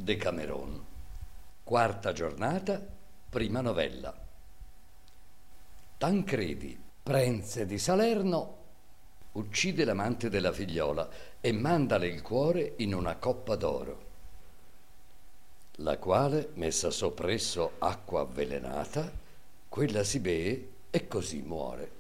Decameron. Quarta giornata, prima novella. Tancredi, prence di Salerno, uccide l'amante della figliola e mandale il cuore in una coppa d'oro, la quale, messa soppresso acqua avvelenata, quella si bee e così muore.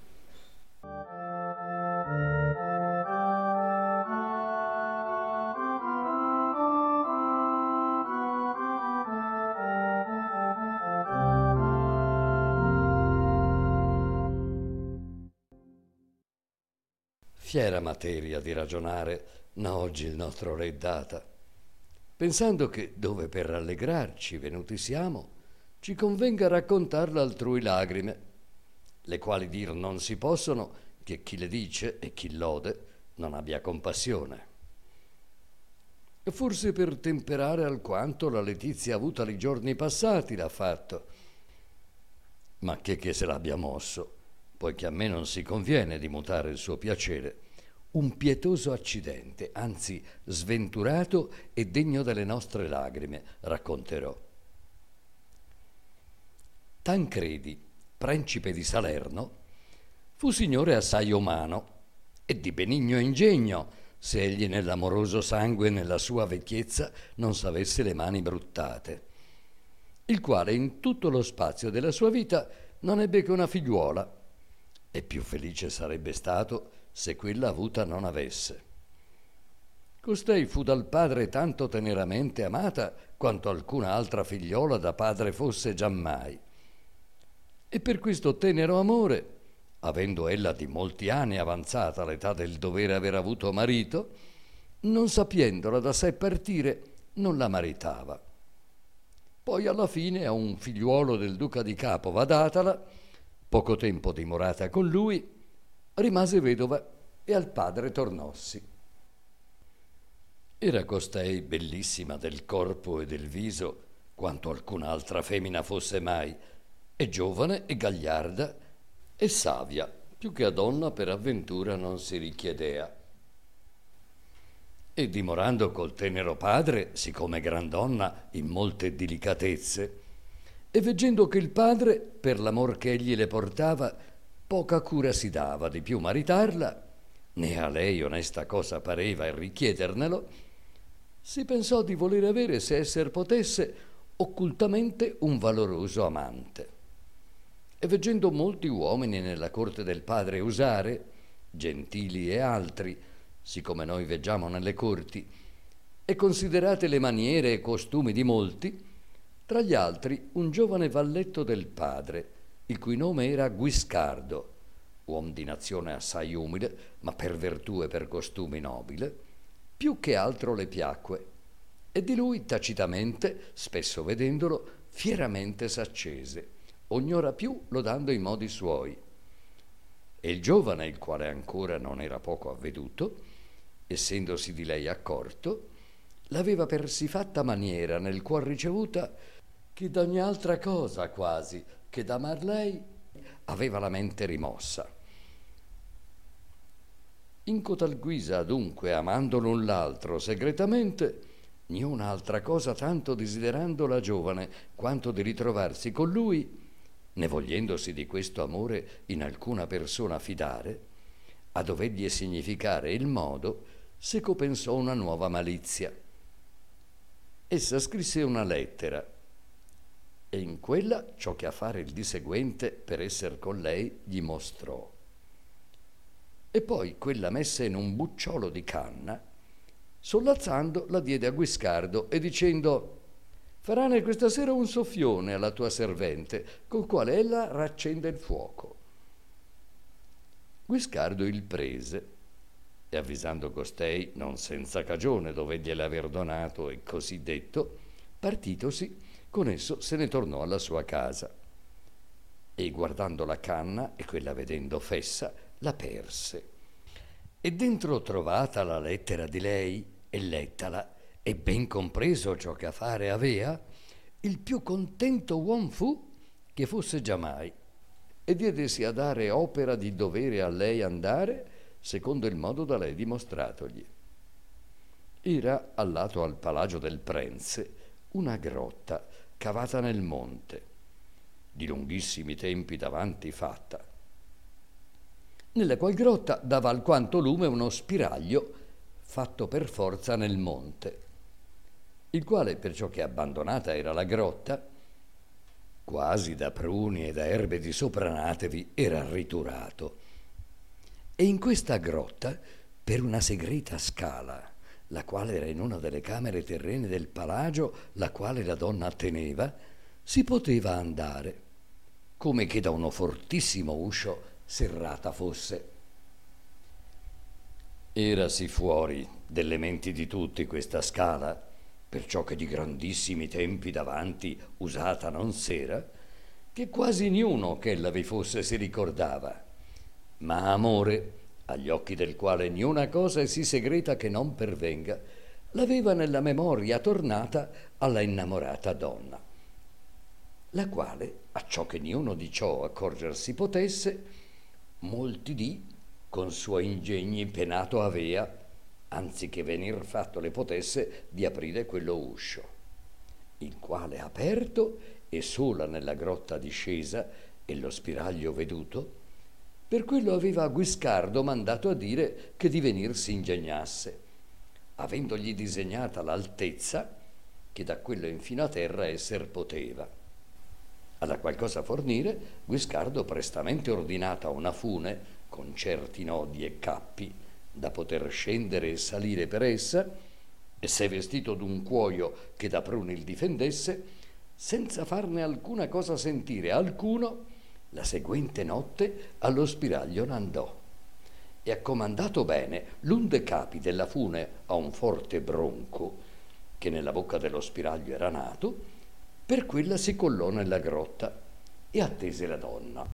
Fiera materia di ragionare n'ha oggi il nostro re data, pensando che, dove per rallegrarci venuti siamo, ci convenga raccontarla altrui lagrime, le quali dir non si possono che chi le dice e chi lode non abbia compassione. E forse per temperare alquanto la letizia avuta li giorni passati l'ha fatto, ma che se l'abbia mosso, poiché a me non si conviene di mutare il suo piacere, un pietoso accidente, anzi sventurato e degno delle nostre lagrime, racconterò. Tancredi, principe di Salerno, fu signore assai umano e di benigno ingegno, se egli nell'amoroso sangue e nella sua vecchiezza non s'avesse le mani bruttate, il quale in tutto lo spazio della sua vita non ebbe che una figliuola, e più felice sarebbe stato se quella avuta non avesse. Costei fu dal padre tanto teneramente amata quanto alcuna altra figliola da padre fosse giammai, e per questo tenero amore, avendo ella di molti anni avanzata l'età del dovere aver avuto marito, non sapiendola da sé partire, non la maritava. Poi alla fine a un figliuolo del duca di Capova datala, poco tempo dimorata con lui, rimase vedova e al padre tornossi. Era costei bellissima del corpo e del viso quanto alcun'altra femmina fosse mai, e giovane e gagliarda e savia, più che a donna per avventura non si richiedea. E dimorando col tenero padre, siccome gran donna, in molte delicatezze, e veggendo che il padre, per l'amor che egli le portava, poca cura si dava di più maritarla, né a lei onesta cosa pareva il richiedernelo, si pensò di voler avere, se esser potesse, occultamente un valoroso amante. E veggendo molti uomini nella corte del padre usare, gentili e altri, siccome noi veggiamo nelle corti, e considerate le maniere e costumi di molti, tra gli altri un giovane valletto del padre, il cui nome era Guiscardo, uom di nazione assai umile, ma per virtù e per costumi nobile, più che altro le piacque, e di lui tacitamente, spesso vedendolo, fieramente s'accese, ognora più lodando i modi suoi. E il giovane, il quale ancora non era poco avveduto, essendosi di lei accorto, l'aveva per sì fatta maniera nel cuor ricevuta, che d'ogni altra cosa quasi che d'amar lei aveva la mente rimossa. In cotal guisa adunque, amando l'un l'altro segretamente, niuna altra cosa tanto desiderando la giovane quanto di ritrovarsi con lui, né vogliendosi di questo amore in alcuna persona fidare, a dovergli significare il modo, seco pensò una nuova malizia. Essa scrisse una lettera, e in quella ciò che a fare il di seguente per esser con lei gli mostrò. E poi quella messa in un bucciolo di canna, sollazzando la diede a Guiscardo e dicendo: «Farane questa sera un soffione alla tua servente, col quale ella raccende il fuoco». Guiscardo il prese, e avvisando costei, non senza cagione dovegliele aver donato e così detto, partitosi, con esso se ne tornò alla sua casa. E guardando la canna, e quella vedendo fessa, la perse. E dentro trovata la lettera di lei, e lettala, e ben compreso ciò che a fare avea, il più contento uom fu che fosse giammai, e diedesi a dare opera di dovere a lei andare, secondo il modo da lei dimostratogli. Era allato al Palagio del Prenze una grotta cavata nel monte, di lunghissimi tempi davanti fatta, nella qual grotta dava alquanto lume uno spiraglio fatto per forza nel monte, il quale, perciò che abbandonata era la grotta, quasi da pruni e da erbe di sopranatevi, era riturato. E in questa grotta, per una segreta scala, la quale era in una delle camere terrene del palagio, la quale la donna teneva, si poteva andare, come che da uno fortissimo uscio serrata fosse. Erasi fuori delle menti di tutti questa scala, perciò che di grandissimi tempi davanti usata non s'era, che quasi niuno che ella vi fosse si ricordava. Ma amore, agli occhi del quale niuna cosa è sì segreta che non pervenga, l'aveva nella memoria tornata alla innamorata donna, la quale, acciò che niuno di ciò accorgersi potesse, molti dì con suoi ingegni penato avea, anziché venir fatto le potesse di aprire quello uscio, il quale aperto e sola nella grotta discesa e lo spiraglio veduto, per quello aveva a Guiscardo mandato a dire che di venir si ingegnasse, avendogli disegnata l'altezza che da quello infino a terra esser poteva. Alla qual cosa fornire, Guiscardo prestamente ordinata una fune con certi nodi e cappi da poter scendere e salire per essa, e se vestito d'un cuoio che da pruni il difendesse, senza farne alcuna cosa sentire alcuno, la seguente notte allo spiraglio n'andò e, accomandato bene l'un de capi della fune a un forte bronco che nella bocca dello spiraglio era nato, per quella si collò nella grotta e attese la donna,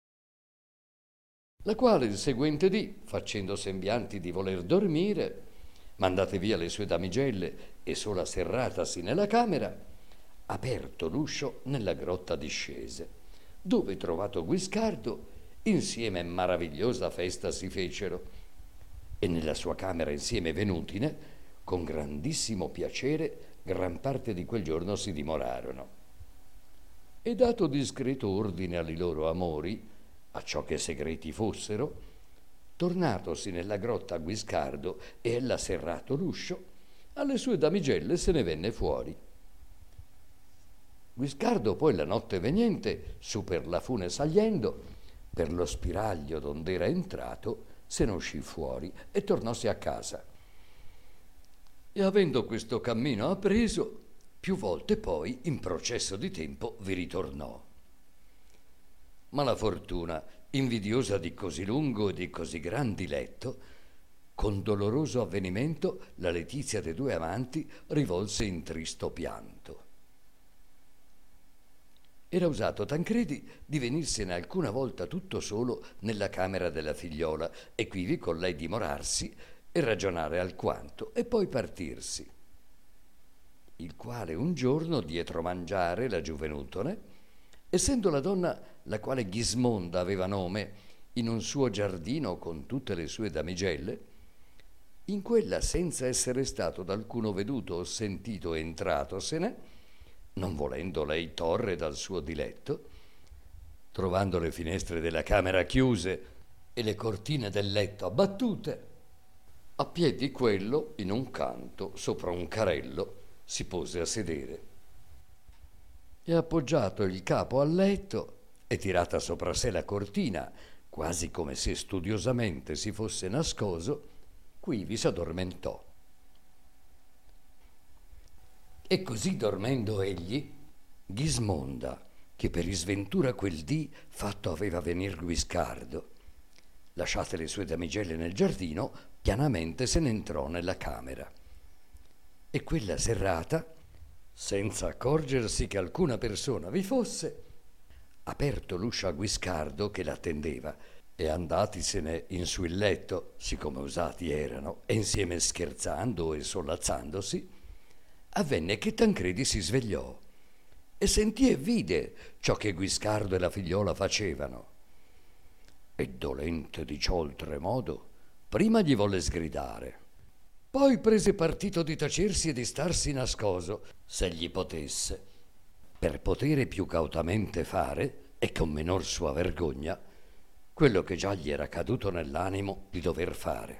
la quale il seguente dì, facendo sembianti di voler dormire, mandate via le sue damigelle e sola serratasi nella camera, aperto l'uscio nella grotta discese, dove trovato Guiscardo insieme maravigliosa festa si fecero, e nella sua camera insieme venutine con grandissimo piacere gran parte di quel giorno si dimorarono. E dato discreto ordine alli loro amori, acciò che segreti fossero, tornatosi nella grotta a Guiscardo e ella serrato l'uscio, alle sue damigelle se ne venne fuori. Guiscardo poi la notte veniente, su per la fune saliendo, per lo spiraglio dond'era entrato, se ne uscì fuori e tornòsi a casa. E avendo questo cammino appreso, più volte poi, in processo di tempo, vi ritornò. Ma la fortuna, invidiosa di così lungo e di così gran diletto, con doloroso avvenimento la letizia de due amanti rivolse in tristo pianto. Era usato Tancredi di venirsene alcuna volta tutto solo nella camera della figliola e quivi con lei dimorarsi e ragionare alquanto e poi partirsi, il quale un giorno dietro mangiare la giuvenutone, essendo la donna, la quale Ghismonda aveva nome, in un suo giardino con tutte le sue damigelle, in quella senza essere stato d'alcuno veduto o sentito entratosene, non volendo lei torre dal suo diletto, trovando le finestre della camera chiuse e le cortine del letto abbattute, a piedi quello, in un canto, sopra un carello, si pose a sedere e, appoggiato il capo al letto e tirata sopra sé la cortina, quasi come se studiosamente si fosse nascoso, quivi s'addormentò. E così dormendo egli, Ghismonda, che per isventura quel dì fatto aveva venir Guiscardo, lasciate le sue damigelle nel giardino, pianamente se ne entrò nella camera. E quella serrata, senza accorgersi che alcuna persona vi fosse, aperto l'uscio a Guiscardo che l'attendeva e andatisene in su il letto, siccome usati erano, e insieme scherzando e solazzandosi, avvenne che Tancredi si svegliò e sentì e vide ciò che Guiscardo e la figliola facevano. E dolente di ciò oltremodo, prima gli volle sgridare: Poi prese partito di tacersi e di starsi nascoso, se gli potesse, per potere più cautamente fare, e con minor sua vergogna, quello che già gli era caduto nell'animo di dover fare.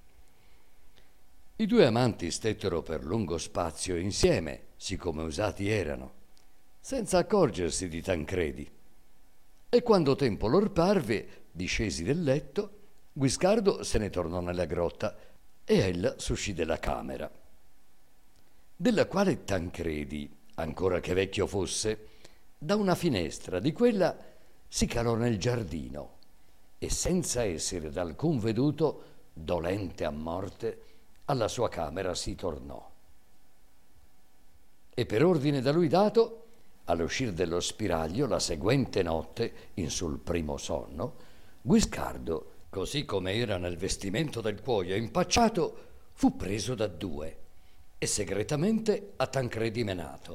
I due amanti stettero per lungo spazio insieme, siccome usati erano, senza accorgersi di Tancredi. E quando tempo lor parve, discesi del letto, Guiscardo se ne tornò nella grotta e ella s'uscì della camera, della quale Tancredi, ancora che vecchio fosse, da una finestra di quella si calò nel giardino e senza essere d'alcun veduto, dolente a morte, alla sua camera si tornò. E per ordine da lui dato, all'uscir dello spiraglio la seguente notte, in sul primo sonno, Guiscardo, così come era nel vestimento del cuoio impacciato, fu preso da due e segretamente a Tancredi menato,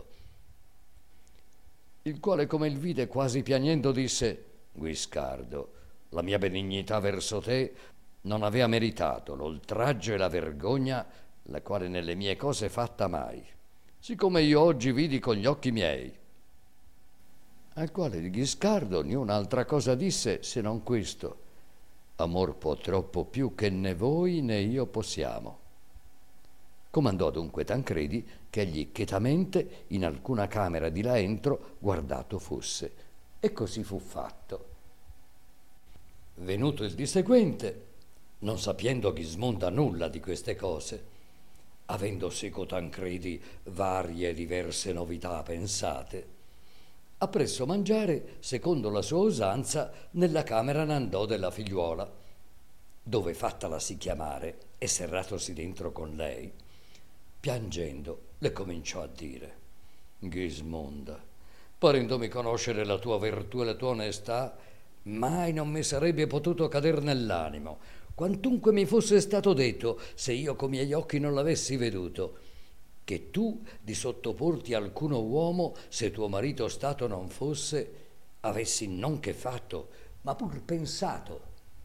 il quale, come il vide quasi piagnendo, disse: Guiscardo, la mia benignità verso te non avea meritato l'oltraggio e la vergogna la quale nelle mie cose fatta mai, siccome io oggi vidi con gli occhi miei. Al quale di Guiscardo niun'altra cosa disse se non questo: amor può troppo più che né voi né io possiamo. Comandò dunque Tancredi che egli chetamente in alcuna camera di là entro guardato fosse, e così fu fatto. Venuto il di seguente, non sapiendo Gismonda nulla di queste cose, avendo seco Tancredi varie e diverse novità pensate, appresso mangiare, secondo la sua usanza, nella camera n'andò della figliuola, dove fattalasi chiamare e serratosi dentro con lei, piangendo le cominciò a dire: Gismonda, parendomi conoscere la tua virtù e la tua onestà, mai non mi sarebbe potuto cader nell'animo, quantunque mi fosse stato detto, se io co miei occhi non l'avessi veduto, che tu di sottoporti a alcuno uomo, se tuo marito stato non fosse, avessi non che fatto, ma pur pensato.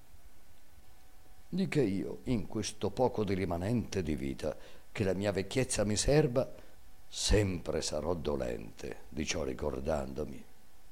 Di che io, in questo poco di rimanente di vita, che la mia vecchiezza mi serba, sempre sarò dolente di ciò ricordandomi.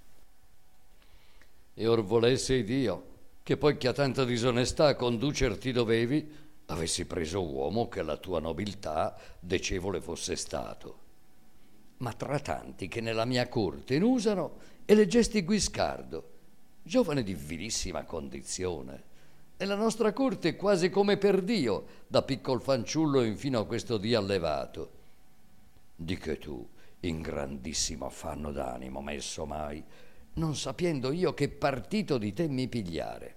E or volesse Dio che poi che a tanta disonestà conducerti dovevi, avessi preso uomo che alla tua nobiltà decevole fosse stato. Ma tra tanti che nella mia corte in usano, eleggesti Guiscardo, giovane di vilissima condizione, e la nostra corte quasi come per Dio, da piccol fanciullo infino a questo dì allevato. Di che tu, in grandissimo affanno d'animo messo mai, non sapiendo io che partito di te mi pigliare.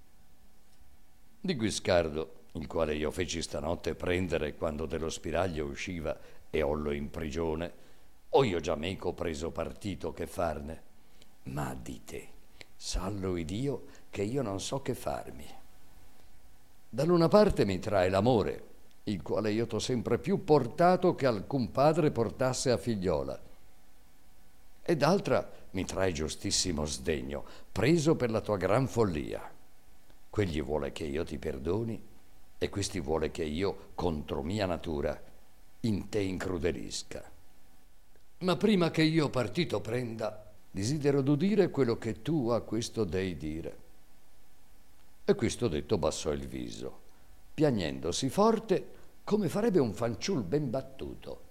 Di Guiscardo, il quale io feci stanotte prendere quando dello spiraglio usciva e ollo in prigione, ho io già meco preso partito che farne. Ma di te, sallo Dio, che io non so che farmi. Dall'una parte mi trae l'amore, il quale io t'ho sempre più portato che alcun padre portasse a figliola, e d'altra mi trae giustissimo sdegno, preso per la tua gran follia. Quegli vuole che io ti perdoni, e questi vuole che io, contro mia natura, in te incrudelisca. Ma prima che io partito prenda, desidero d'udire quello che tu a questo dei dire. E questo detto bassò il viso, piagnendosi forte come farebbe un fanciul ben battuto.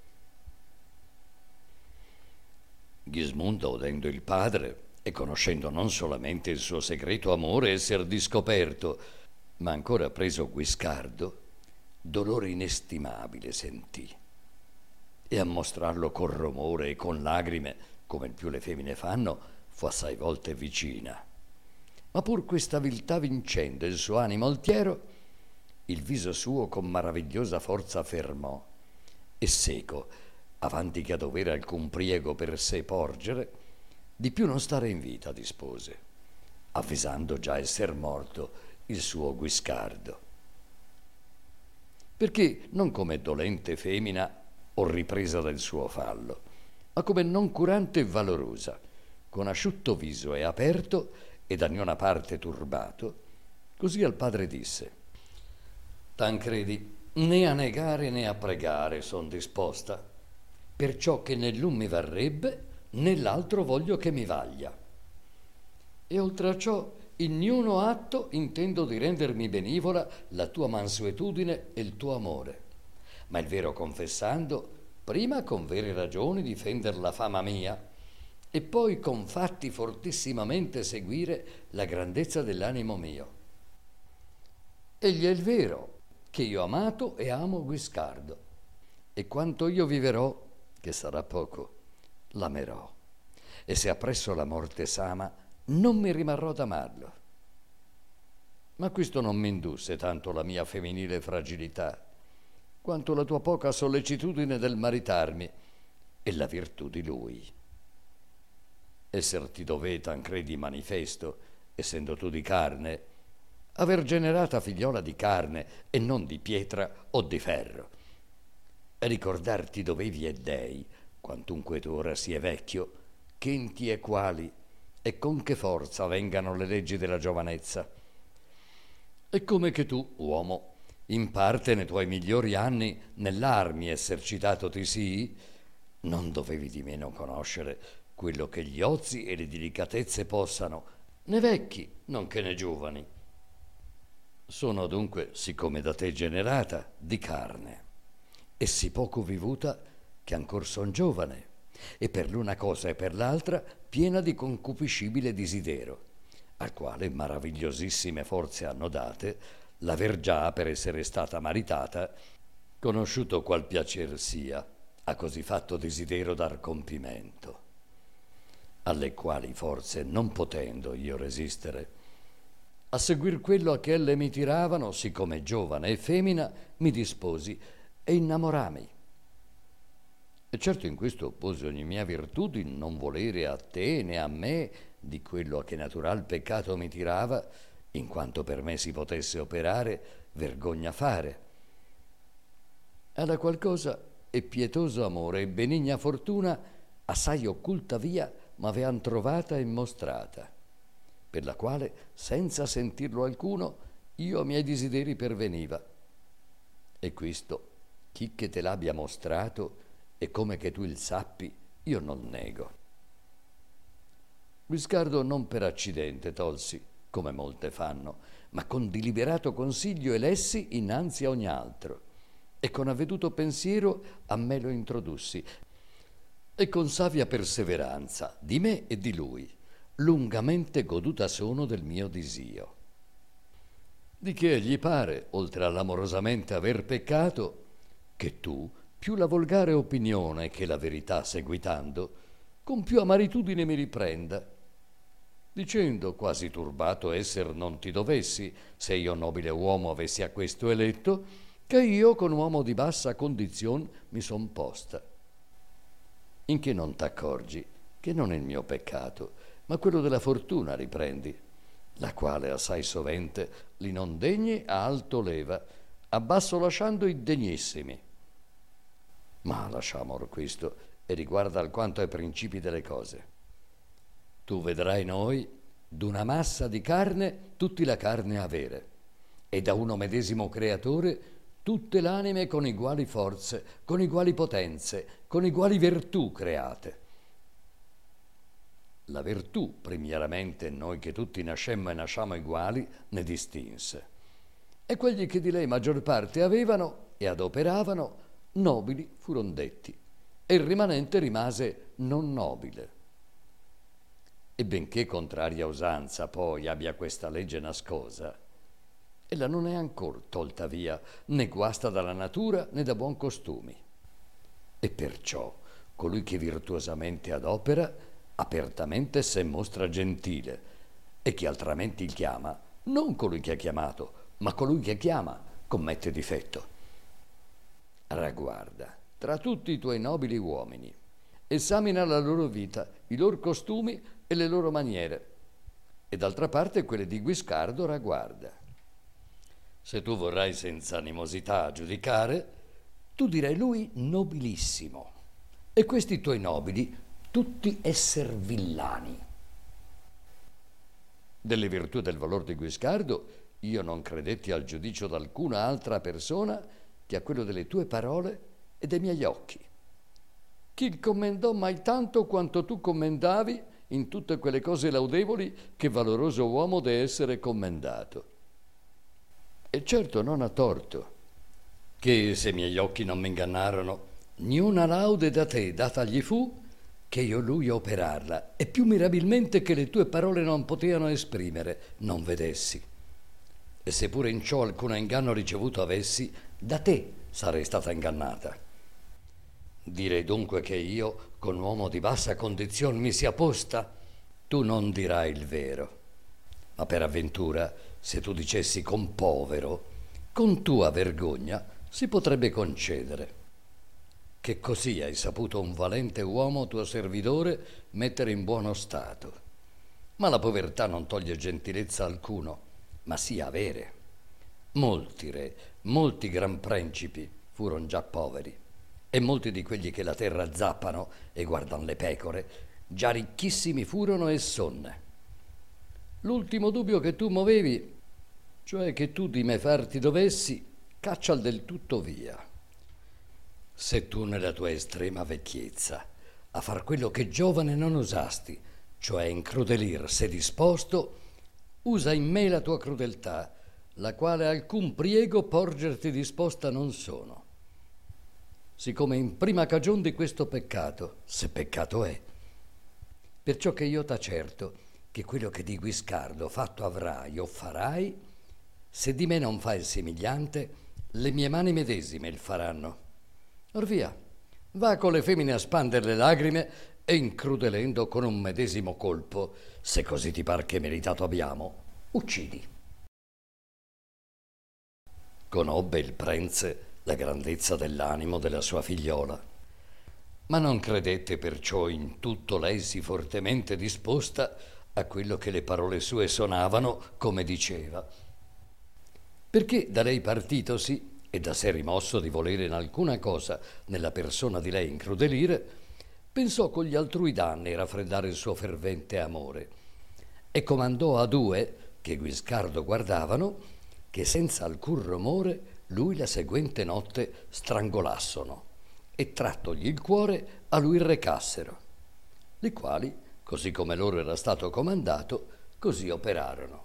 Gismonda, udendo il padre e conoscendo non solamente il suo segreto amore esser discoperto, ma ancora preso Guiscardo, dolore inestimabile sentì, e a mostrarlo con romore e con lagrime, come il più le femmine fanno, fu assai volte vicina. Ma pur questa viltà vincendo il suo animo altiero, il viso suo con maravigliosa forza fermò, e seco, avanti che a dovere alcun priego per sé porgere, di più non stare in vita dispose, avvisando già esser morto il suo Guiscardo. Perché non come dolente femina o ripresa del suo fallo, ma come non curante e valorosa, con asciutto viso e aperto e da niuna parte turbato, così al padre disse: Tancredi, Né a negare né a pregare son disposta, perciò che né l'un mi varrebbe, né l'altro voglio che mi vaglia. E oltre a ciò, in niuno atto intendo di rendermi benevola la tua mansuetudine e il tuo amore, ma il vero confessando, prima con vere ragioni difender la fama mia, e poi con fatti fortissimamente seguire la grandezza dell'animo mio. Egli è il vero, che io amato e amo Guiscardo, e quanto io viverò, che sarà poco, l'amerò, e se appresso la morte s'ama, non mi rimarrò d'amarlo. Ma questo non mi indusse tanto la mia femminile fragilità, quanto la tua poca sollecitudine del maritarmi e la virtù di lui. Esser ti dové, tancredi, manifesto, essendo tu di carne, aver generata figliola di carne e non di pietra o di ferro. E ricordarti dovevi e dei, quantunque tu ora sia vecchio, che in ti e quali e con che forza vengano le leggi della giovanezza. E come che tu, uomo, in parte ne tuoi migliori anni nell'armi esercitato ti sii, non dovevi di meno conoscere quello che gli ozi e le delicatezze possano, né vecchi, nonché né giovani. Sono dunque, siccome da te generata, di carne, e sì poco vivuta che ancor son giovane, e per l'una cosa e per l'altra piena di concupiscibile disidero, al quale maravigliosissime forze hanno date l'aver già, per essere stata maritata, conosciuto qual piacer sia, a così fatto desidero dar compimento, alle quali forze non potendo io resistere, a seguir quello a che elle mi tiravano, siccome giovane e femmina, mi disposi e innamorami. E certo in questo opposi ogni mia virtù di non volere a te né a me di quello a che natural peccato mi tirava, in quanto per me si potesse operare, vergogna fare. Alla qualcosa e pietoso amore e benigna fortuna assai occulta via m'avean trovata e mostrata, per la quale, senza sentirlo alcuno, io a miei desideri perveniva. E questo, chi che te l'abbia mostrato, e come che tu il sappi, io non nego. Guiscardo non per accidente tolsi, come molte fanno, ma con deliberato consiglio elessi innanzi a ogni altro, e con avveduto pensiero a me lo introdussi, e con savia perseveranza di me e di lui lungamente goduta sono del mio disio. Di che gli pare, oltre all'amorosamente aver peccato, che tu, più la volgare opinione che la verità seguitando, con più amaritudine mi riprenda, dicendo, quasi turbato esser non ti dovessi, se io nobile uomo avessi a questo eletto, che io con uomo di bassa condizion mi son posta. In che non t'accorgi che non è il mio peccato, ma quello della fortuna riprendi, la quale assai sovente li non degni a alto leva, a basso lasciando i degnissimi. Ma lasciamolo questo e riguarda alquanto ai principi delle cose. Tu vedrai noi d'una massa di carne tutti la carne avere, e da uno medesimo creatore tutte l'anime con iguali forze, con iguali potenze, con iguali virtù create. La virtù, primieramente, noi che tutti nascemmo e nasciamo uguali, ne distinse. E quelli che di lei maggior parte avevano e adoperavano, nobili furon detti, e il rimanente rimase non nobile. E benché contraria usanza poi abbia questa legge nascosa, ella non è ancor tolta via, né guasta dalla natura né da buon costumi. E perciò colui che virtuosamente adopera, apertamente se mostra gentile, e chi altramente il chiama, non colui che ha chiamato, ma colui che chiama, commette difetto. Ragguarda tra tutti i tuoi nobili uomini, esamina la loro vita, i loro costumi e le loro maniere, e d'altra parte quelle di Guiscardo ragguarda. Se tu vorrai senza animosità giudicare, tu direi lui nobilissimo, e questi tuoi nobili tutti esser villani. Delle virtù e del valor di Guiscardo io non credetti al giudicio d'alcuna altra persona che a quello delle tue parole e dei miei occhi. Chi commendò mai tanto quanto tu commendavi in tutte quelle cose laudevoli che valoroso uomo deve essere commendato? E certo non ha torto, che se i miei occhi non mi ingannarono, niuna laude da te data gli fu che io lui operarla, e più mirabilmente che le tue parole non potevano esprimere, non vedessi. E se pure in ciò alcun inganno ricevuto avessi, da te sarei stata ingannata. Direi dunque che io, con uomo di bassa condizione, mi sia posta? Tu non dirai il vero. Ma per avventura, se tu dicessi con povero, con tua vergogna si potrebbe concedere. Che così hai saputo un valente uomo tuo servitore mettere in buono stato. Ma la povertà non toglie gentilezza alcuno, ma sì avere. Molti re, molti gran principi furono già poveri, e molti di quelli che la terra zappano e guardan le pecore, già ricchissimi furono e sonne. L'ultimo dubbio che tu movevi, cioè che tu di me farti dovessi, caccial del tutto via. Se tu nella tua estrema vecchiezza a far quello che giovane non usasti, cioè incrudelir se disposto, usa in me la tua crudeltà, la quale alcun priego porgerti disposta non sono. Siccome in prima cagion di questo peccato, se peccato è, perciò che io t'accerto che quello che di Guiscardo fatto avrai o farai, se di me non fa il simigliante, le mie mani medesime il faranno. Or via, va con le femmine a spander le lagrime e incrudelendo con un medesimo colpo, se così ti par che meritato abbiamo, uccidi. Conobbe il prince la grandezza dell'animo della sua figliola, ma non credette perciò in tutto lei sì fortemente disposta a quello che le parole sue sonavano, come diceva. Perché da lei partitosi, e da sé rimosso di volere in alcuna cosa nella persona di lei incrudelire, pensò con gli altrui danni raffreddare il suo fervente amore, e comandò a due, che Guiscardo guardavano, che senza alcun rumore lui la seguente notte strangolassono, e trattogli il cuore a lui recassero, li quali, così come loro era stato comandato, così operarono.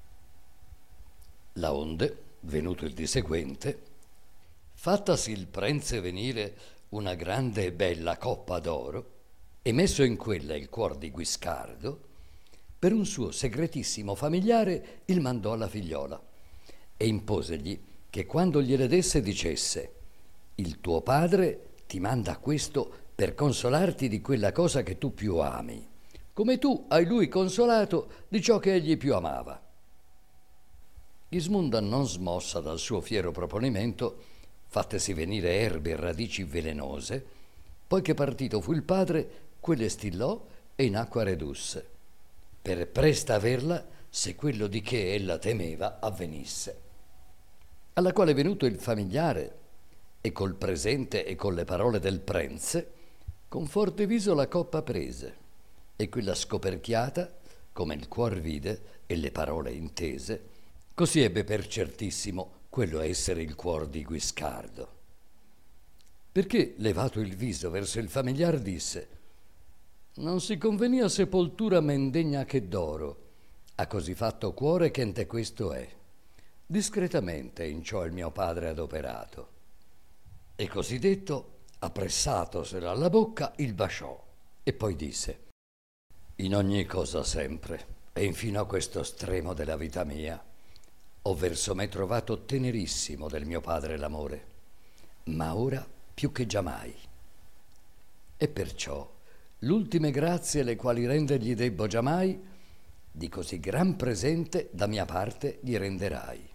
Laonde, venuto il di seguente, fattasi il prince venire una grande e bella coppa d'oro, e messo in quella il cuor di Guiscardo, per un suo segretissimo familiare il mandò alla figliola, e imposegli che quando gliele desse dicesse: il tuo padre ti manda questo per consolarti di quella cosa che tu più ami, come tu hai lui consolato di ciò che egli più amava. Gismunda, non smossa dal suo fiero proponimento, fattesi venire erbe e radici velenose, poi che partito fu il padre, quelle stillò e in acqua redusse, per presta averla se quello di che ella temeva avvenisse. Alla quale venuto il familiare, e col presente e con le parole del prince, con forte viso la coppa prese, e quella scoperchiata, come il cuor vide e le parole intese, così ebbe per certissimo quello essere il cuor di Guiscardo. Perché, levato il viso verso il familiar, disse: non si convenia sepoltura men degna che d'oro, a così fatto cuore che ente questo è. Discretamente in ciò il mio padre adoperato. E così detto, appressatoselo alla bocca, il baciò, e poi disse: in ogni cosa sempre, e infino a questo stremo della vita mia, ho verso me trovato tenerissimo del mio padre l'amore, ma ora più che giammai. E perciò l'ultime grazie le quali rendergli debbo giammai, di così gran presente da mia parte gli renderai.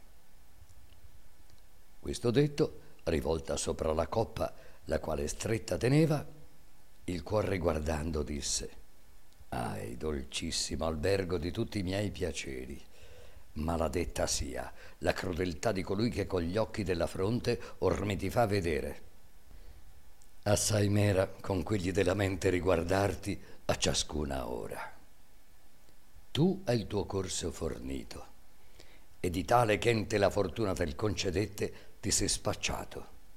Questo detto, rivolta sopra la coppa, la quale stretta teneva, il cuor riguardando disse: ahi, dolcissimo albergo di tutti i miei piaceri, maladetta sia la crudeltà di colui che con gli occhi della fronte or mi ti fa vedere. Assai m'era con quelli della mente riguardarti a ciascuna ora. Tu hai il tuo corso fornito, e di tale che ente la fortuna te il concedette ti sei spacciato,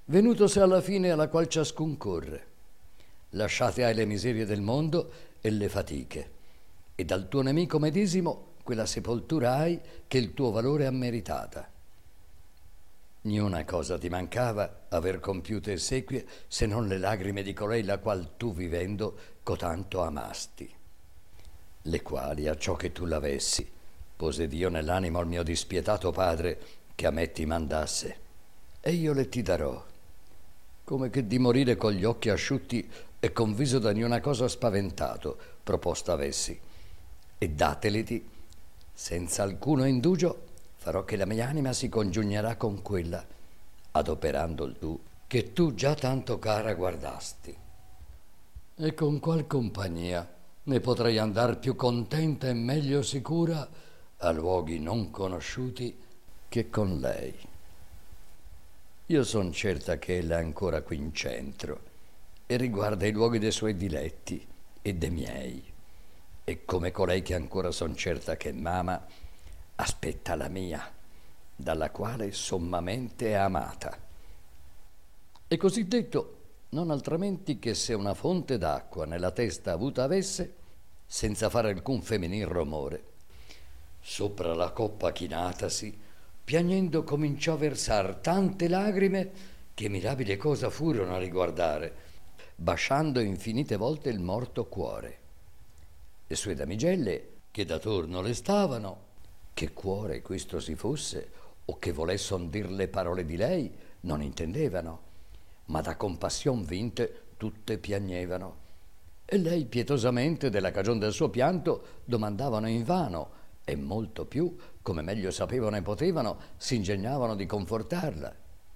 venutosi alla fine alla qual ciascun corre. Lasciate hai le miserie del mondo e le fatiche, e dal tuo nemico medesimo quella sepoltura hai che il tuo valore ha meritata. Niuna cosa ti mancava aver compiute esequie se non le lagrime di colei la qual tu vivendo cotanto amasti, le quali a ciò che tu l'avessi pose Dio nell'animo al mio dispietato padre che a me ti mandasse, e io le ti darò, come che di morire con gli occhi asciutti e con viso da niuna cosa spaventato proposta avessi, e dateliti senza alcuno indugio farò che la mia anima si congiugnerà con quella, adoperando il tu, che tu già tanto cara guardasti. E con qual compagnia ne potrei andar più contenta e meglio sicura a luoghi non conosciuti che con lei? Io son certa che ella è ancora qui in centro e riguarda i luoghi dei suoi diletti e dei miei, e come colei che ancora son certa che m'ama, aspetta la mia, dalla quale sommamente è amata. E così detto, non altrimenti che se una fonte d'acqua nella testa avuta avesse, senza fare alcun femminil rumore, sopra la coppa chinatasi, piagnendo cominciò a versar tante lagrime che mirabile cosa furono a riguardare, basciando infinite volte il morto cuore. Le sue damigelle, che da torno le stavano, che cuore questo si fosse o che volesson dir le parole di lei, non intendevano, ma da compassion vinte tutte piagnevano, e lei pietosamente della cagion del suo pianto domandavano invano, e molto più, come meglio sapevano e potevano, s'ingegnavano di confortarla.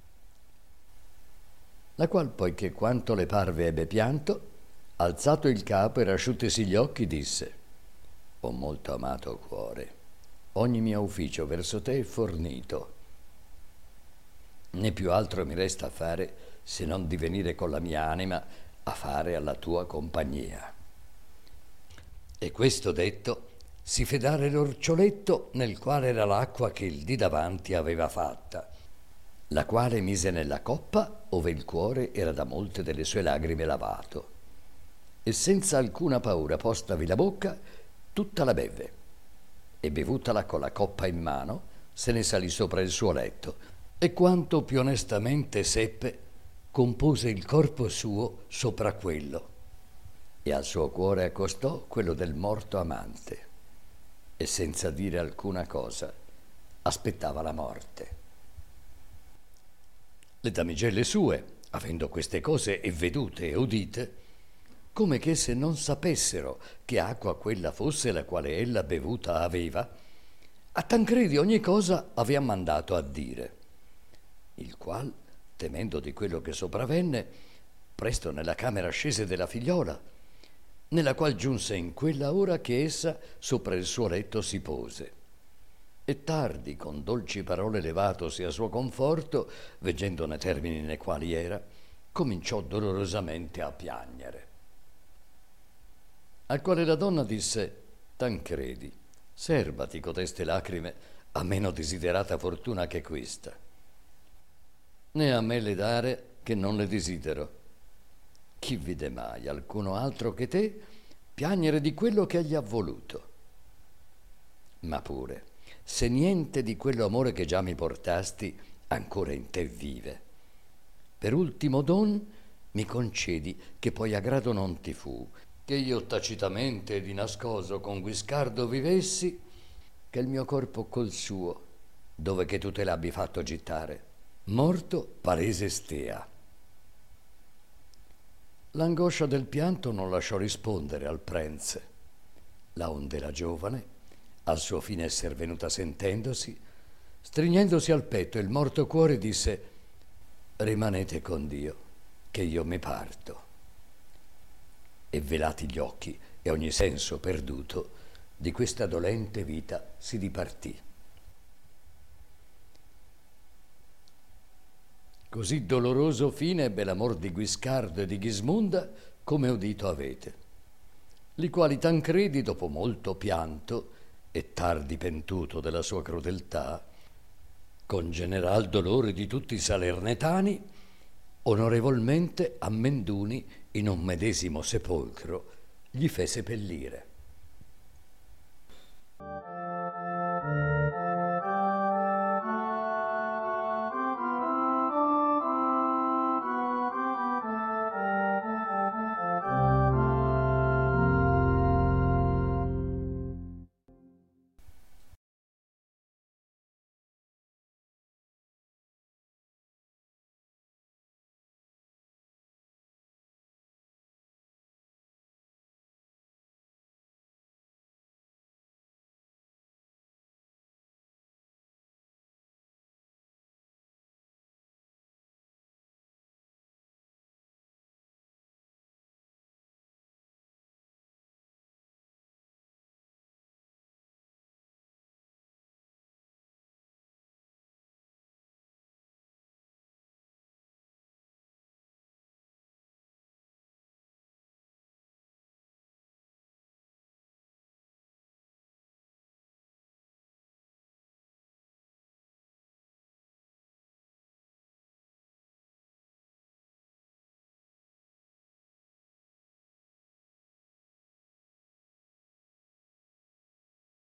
La qual, poiché quanto le parve ebbe pianto, alzato il capo e rasciuttesi gli occhi, disse: «O molto amato cuore, ogni mio ufficio verso te è fornito, né più altro mi resta a fare se non di venire con la mia anima a fare alla tua compagnia». E questo detto si fe dare l'orcioletto nel quale era l'acqua che il di davanti aveva fatta, la quale mise nella coppa ove il cuore era da molte delle sue lagrime lavato, e senza alcuna paura postavi la bocca tutta la bevve, e bevutala con la coppa in mano se ne salì sopra il suo letto, e quanto più onestamente seppe compose il corpo suo sopra quello, e al suo cuore accostò quello del morto amante, e senza dire alcuna cosa aspettava la morte. Le damigelle sue, avendo queste cose e vedute e udite, come che se non sapessero che acqua quella fosse la quale ella bevuta aveva, a Tancredi ogni cosa avea mandato a dire, il qual, temendo di quello che sopravenne, presto nella camera scese della figliola, nella qual giunse in quella ora che essa sopra il suo letto si pose, e tardi con dolci parole levatosi a suo conforto, veggendone termini nei quali era, cominciò dolorosamente a piagnere. Al quale la donna disse: «Tancredi, serbati coteste lacrime a meno desiderata fortuna che questa. Né a me le dare che non le desidero. Chi vide mai alcuno altro che te piagnere di quello che egli ha voluto? Ma pure, se niente di quello amore che già mi portasti ancora in te vive, per ultimo don mi concedi che poi a grado non ti fu, che io tacitamente e di nascoso con Guiscardo vivessi, che il mio corpo col suo, dove che tu te l'abbi fatto gittare, morto palese stea». L'angoscia del pianto non lasciò rispondere al prenze, laonde la giovane, al suo fine esser venuta sentendosi, stringendosi al petto il morto cuore, disse: «Rimanete con Dio, che io mi parto». E velati gli occhi e ogni senso perduto, di questa dolente vita si dipartì. Così doloroso fine ebbe l'amor di Guiscardo e di Ghismunda, come udito avete, li quali Tancredi, dopo molto pianto e tardi pentuto della sua crudeltà, con general dolore di tutti i salernetani, onorevolmente a Menduni in un medesimo sepolcro gli fe seppellire.